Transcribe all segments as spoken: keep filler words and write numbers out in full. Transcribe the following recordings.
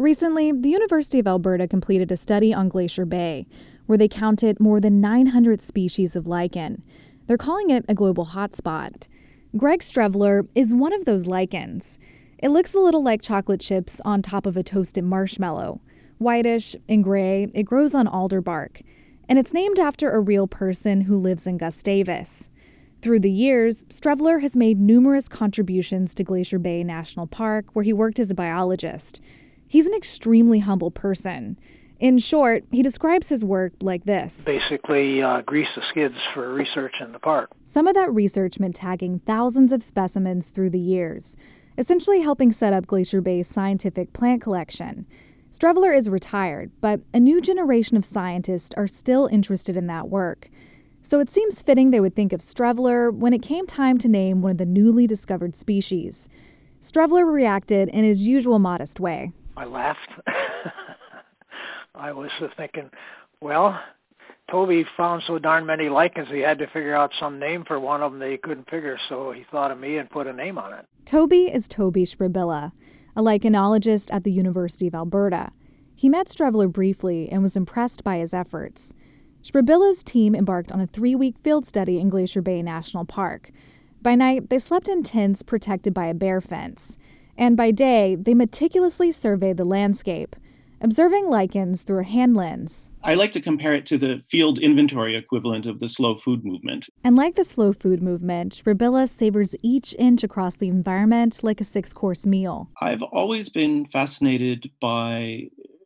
Recently, the University of Alberta completed a study on Glacier Bay, where they counted more than nine hundred species of lichen. They're calling it a global hotspot. Greg Strevler is one of those lichens. It looks a little like chocolate chips on top of a toasted marshmallow. Whitish and gray, it grows on alder bark. And it's named after a real person who lives in Gustavus. Through the years, Strevler has made numerous contributions to Glacier Bay National Park, where he worked as a biologist. He's an extremely humble person. In short, he describes his work like this. Basically, uh, grease the skids for research in the park. Some of that research meant tagging thousands of specimens through the years, essentially helping set up Glacier Bay's scientific plant collection. Strevler is retired, but a new generation of scientists are still interested in that work. So it seems fitting they would think of Strevler when it came time to name one of the newly discovered species. Strevler reacted in his usual modest way. I laughed. I was thinking, well, Toby found so darn many lichens he had to figure out some name for one of them that he couldn't figure, so he thought of me and put a name on it. Toby is Toby Schrebilla, a lichenologist at the University of Alberta. He met Strevler briefly and was impressed by his efforts. Schrebilla's team embarked on a three-week field study in Glacier Bay National Park. By night, they slept in tents protected by a bear fence. And by day, they meticulously surveyed the landscape, observing lichens through a hand lens. I like to compare it to the field inventory equivalent of the slow food movement. And like the slow food movement, Schrebilla savors each inch across the environment like a six-course meal. I've always been fascinated by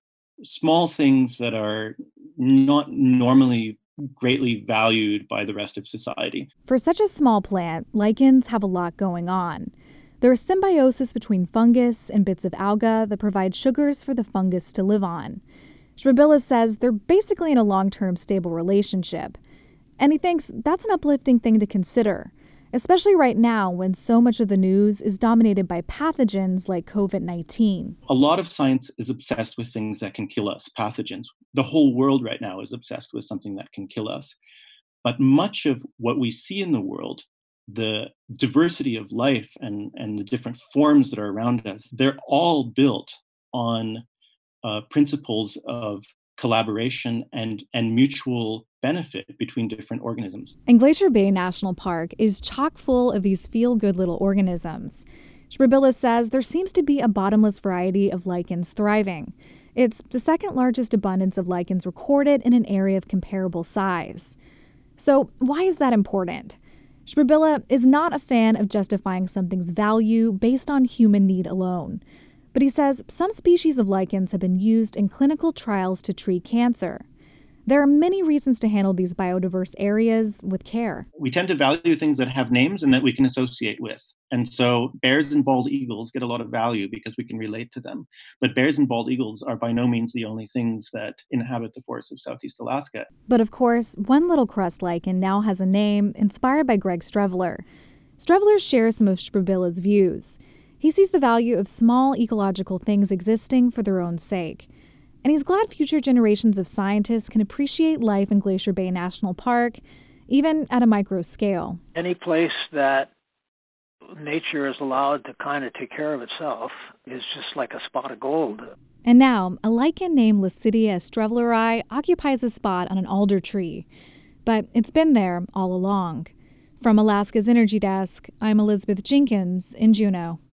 small things that are not normally greatly valued by the rest of society. For such a small plant, lichens have a lot going on. There's symbiosis between fungus and bits of alga that provide sugars for the fungus to live on. Schrebilla says they're basically in a long-term stable relationship. And he thinks that's an uplifting thing to consider, especially right now when so much of the news is dominated by pathogens like covid nineteen. A lot of science is obsessed with things that can kill us, pathogens. The whole world right now is obsessed with something that can kill us. But much of what we see in the world, the diversity of life and, and the different forms that are around us, they're all built on uh, principles of collaboration and, and mutual benefit between different organisms. And Glacier Bay National Park is chock full of these feel-good little organisms. Schrebilla says there seems to be a bottomless variety of lichens thriving. It's the second largest abundance of lichens recorded in an area of comparable size. So why is that important? Schrebilla is not a fan of justifying something's value based on human need alone. But he says some species of lichens have been used in clinical trials to treat cancer. There are many reasons to handle these biodiverse areas with care. We tend to value things that have names and that we can associate with. And so bears and bald eagles get a lot of value because we can relate to them. But bears and bald eagles are by no means the only things that inhabit the forests of Southeast Alaska. But of course, one little crust lichen now has a name inspired by Greg Strevler. Strevler shares some of Schrebilla's views. He sees the value of small ecological things existing for their own sake. And he's glad future generations of scientists can appreciate life in Glacier Bay National Park, even at a micro scale. Any place that nature is allowed to kind of take care of itself is just like a spot of gold. And now, a lichen named Lasidia strevleri occupies a spot on an alder tree. But it's been there all along. From Alaska's Energy Desk, I'm Elizabeth Jenkins in Juneau.